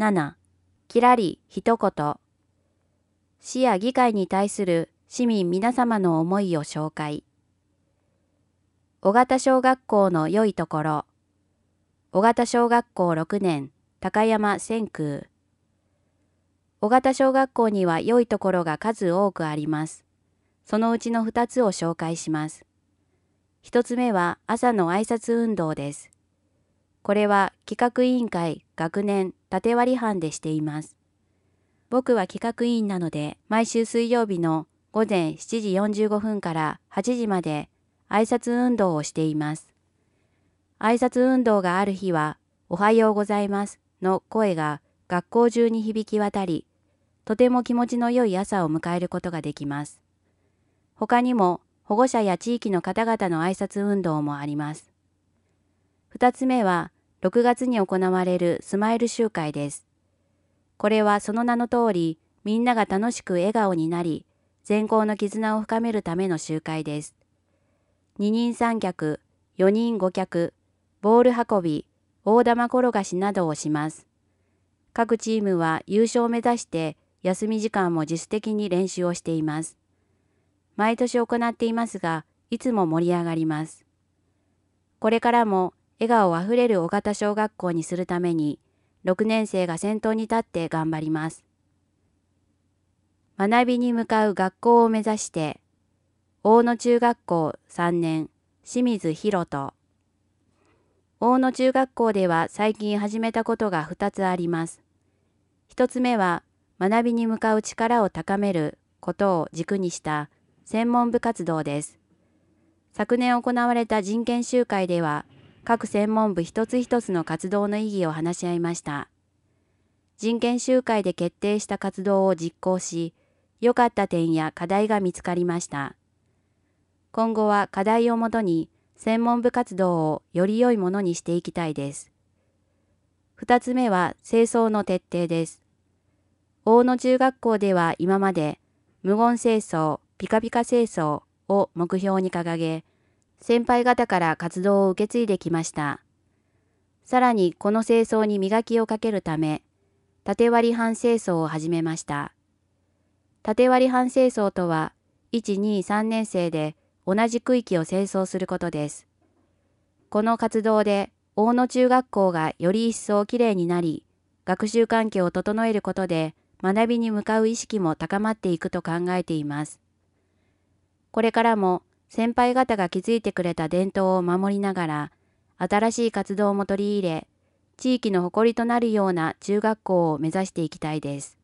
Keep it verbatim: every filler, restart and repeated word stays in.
なな、きらり一言。市や議会に対する市民皆様の思いを紹介。尾形小学校の良いところ。尾形小学校ろくねん、高山千空。尾形小学校には良いところが数多くあります。そのうちのふたつを紹介します。ひとつめは朝の挨拶運動です。これは企画委員会、学年、縦割り班でしています。僕は企画委員なので、毎週水曜日の午前しちじよんじゅうごふんからはちじまで挨拶運動をしています。挨拶運動がある日は、おはようございますの声が学校中に響き渡り、とても気持ちの良い朝を迎えることができます。他にも保護者や地域の方々の挨拶運動もあります。二つ目は、ろくがつに行われるスマイル集会です。これはその名の通り、みんなが楽しく笑顔になり、全校の絆を深めるための集会です。二人三脚、四人五脚、ボール運び、大玉転がしなどをします。各チームは優勝を目指して休み時間も自主的に練習をしています。毎年行っていますが、いつも盛り上がります。これからも笑顔あふれる尾形小学校にするために、ろくねん生が先頭に立って頑張ります。学びに向かう学校を目指して、大野中学校さんねん、清水博人。大野中学校では最近始めたことがふたつあります。ひとつめは、学びに向かう力を高めることを軸にした専門部活動です。昨年行われた人権集会では、各専門部一つ一つの活動の意義を話し合いました。人権集会で決定した活動を実行し、良かった点や課題が見つかりました。今後は課題をもとに専門部活動をより良いものにしていきたいです。二つ目は清掃の徹底です。大野中学校では今まで無言清掃、ピカピカ清掃を目標に掲げ、先輩方から活動を受け継いできました。さらにこの清掃に磨きをかけるため、縦割り班清掃を始めました。縦割り班清掃とは、いち、に、さんねん生で同じ区域を清掃することです。この活動で大野中学校がより一層きれいになり、学習環境を整えることで学びに向かう意識も高まっていくと考えています。これからも先輩方が築いてくれた伝統を守りながら、新しい活動も取り入れ、地域の誇りとなるような中学校を目指していきたいです。